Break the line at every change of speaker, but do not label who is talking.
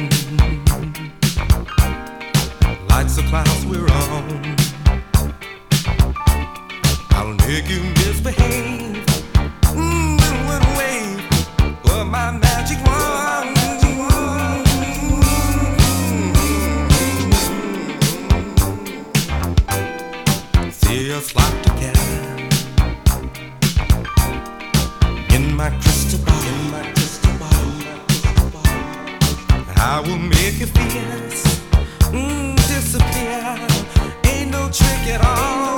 Lights the clouds we're on. I'll make you misbehave. One wave of my magic wand. See us locked together in my crystal ball. I will make your fears disappear. Ain't no trick at all.